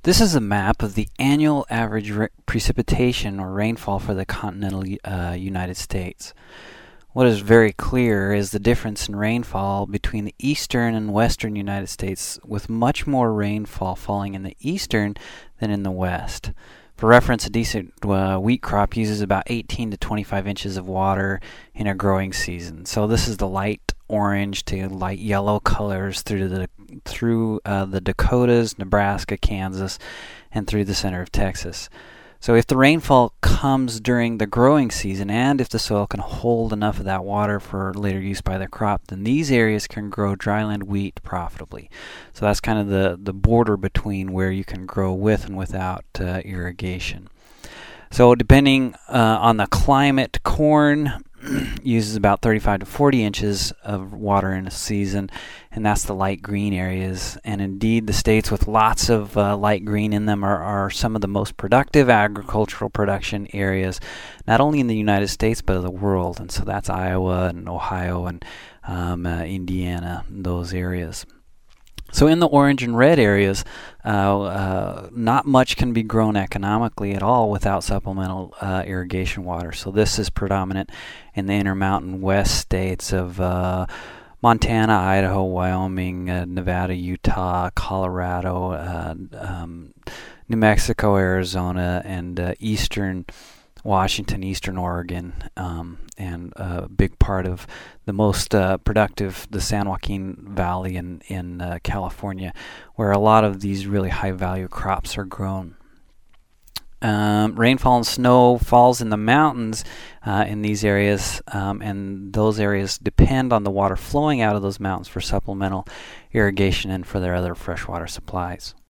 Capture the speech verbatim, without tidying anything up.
This is a map of the annual average re- precipitation or rainfall for the continental uh, United States. What is very clear is the difference in rainfall between the eastern and western United States, with much more rainfall falling in the eastern than in the west. For reference, a decent uh, wheat crop uses about eighteen to twenty-five inches of water in a growing season. So this is the light orange to light yellow colors through the through uh, the Dakotas, Nebraska, Kansas, and through the center of Texas. So if the rainfall comes during the growing season, and if the soil can hold enough of that water for later use by the crop, then these areas can grow dryland wheat profitably. So that's kind of the, the border between where you can grow with and without uh, irrigation. So depending uh, on the climate, corn uses about thirty-five to forty inches of water in a season, and that's the light green areas. And indeed, the states with lots of uh, light green in them are, are some of the most productive agricultural production areas, not only in the United States but of the world. And so that's Iowa and Ohio and um, uh, Indiana, those areas. So in the orange and red areas, uh, uh, not much can be grown economically at all without supplemental uh, irrigation water. So this is predominant in the Intermountain West states of uh, Montana, Idaho, Wyoming, uh, Nevada, Utah, Colorado, uh, um, New Mexico, Arizona, and uh, eastern Washington, eastern Oregon, um, and a big part of the most uh, productive, the San Joaquin Valley in, in uh, California, where a lot of these really high-value crops are grown. Um, rainfall and snow falls in the mountains uh, in these areas, um, and those areas depend on the water flowing out of those mountains for supplemental irrigation and for their other freshwater supplies.